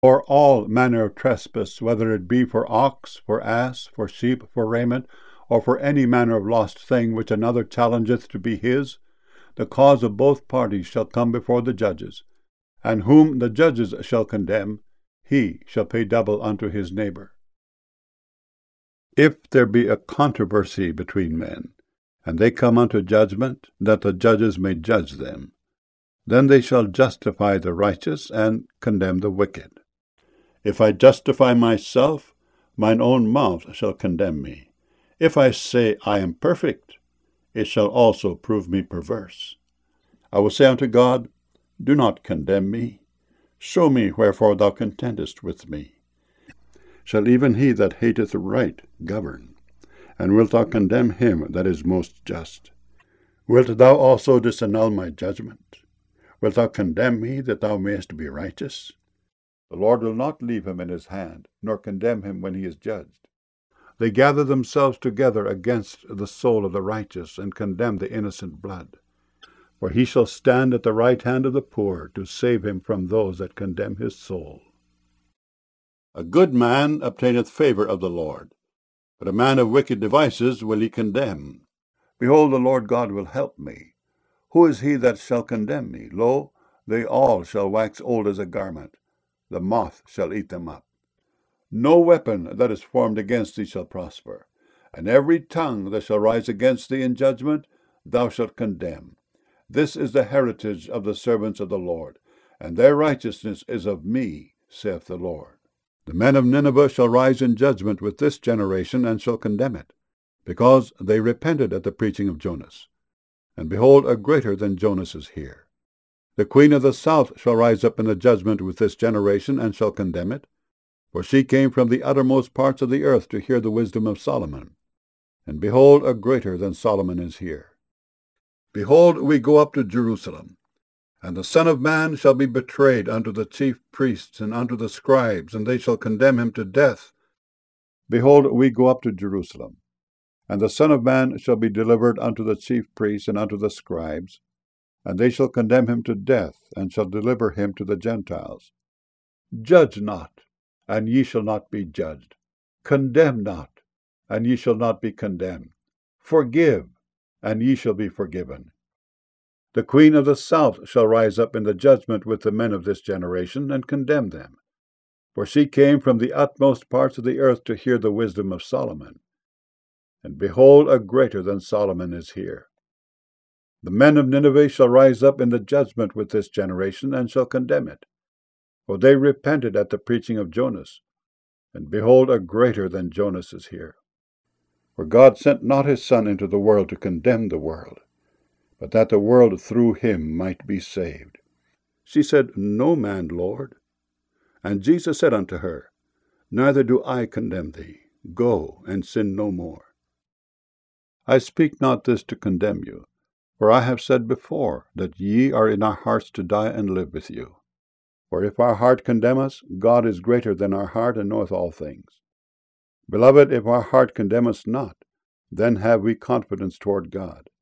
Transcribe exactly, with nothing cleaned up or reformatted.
For all manner of trespass, whether it be for ox, for ass, for sheep, for raiment, or for any manner of lost thing which another challengeth to be his, the cause of both parties shall come before the judges, and whom the judges shall condemn, he shall pay double unto his neighbor. If there be a controversy between men, and they come unto judgment, that the judges may judge them, then they shall justify the righteous, and condemn the wicked. If I justify myself, mine own mouth shall condemn me. If I say I am perfect, it shall also prove me perverse. I will say unto God, do not condemn me. Show me wherefore thou contendest with me. Shall even he that hateth right govern? And wilt thou condemn him that is most just? Wilt thou also disannul my judgment? Wilt thou condemn me, that thou mayest be righteous? The Lord will not leave him in his hand, nor condemn him when he is judged. They gather themselves together against the soul of the righteous, and condemn the innocent blood. For he shall stand at the right hand of the poor, to save him from those that condemn his soul. A good man obtaineth favour of the Lord, but a man of wicked devices will he condemn. Behold, the Lord God will help me. Who is he that shall condemn me? Lo, they all shall wax old as a garment. The moth shall eat them up. No weapon that is formed against thee shall prosper, and every tongue that shall rise against thee in judgment thou shalt condemn. This is the heritage of the servants of the Lord, and their righteousness is of me, saith the Lord. The men of Nineveh shall rise in judgment with this generation, and shall condemn it, because they repented at the preaching of Jonas. And behold, a greater than Jonas is here. The queen of the south shall rise up in the judgment with this generation, and shall condemn it. For she came from the uttermost parts of the earth to hear the wisdom of Solomon. And behold, a greater than Solomon is here. Behold, we go up to Jerusalem, and the Son of Man shall be betrayed unto the chief priests and unto the scribes, and they shall condemn him to death. Behold, we go up to Jerusalem, and the Son of Man shall be delivered unto the chief priests and unto the scribes, and they shall condemn him to death, and shall deliver him to the Gentiles. Judge not, and ye shall not be judged. Condemn not, and ye shall not be condemned. Forgive, and ye shall be forgiven. The queen of the south shall rise up in the judgment with the men of this generation, and condemn them. For she came from the utmost parts of the earth to hear the wisdom of Solomon. And behold, a greater than Solomon is here. The men of Nineveh shall rise up in the judgment with this generation, and shall condemn it. For they repented at the preaching of Jonas. And behold, a greater than Jonas is here. For God sent not his Son into the world to condemn the world, but that the world through him might be saved. She said, No man, Lord. And Jesus said unto her, Neither do I condemn thee. Go, and sin no more. I speak not this to condemn you, for I have said before, that ye are in our hearts to die and live with you. For if our heart condemn us, God is greater than our heart, and knoweth all things. Beloved, if our heart condemn us not, then have we confidence toward God.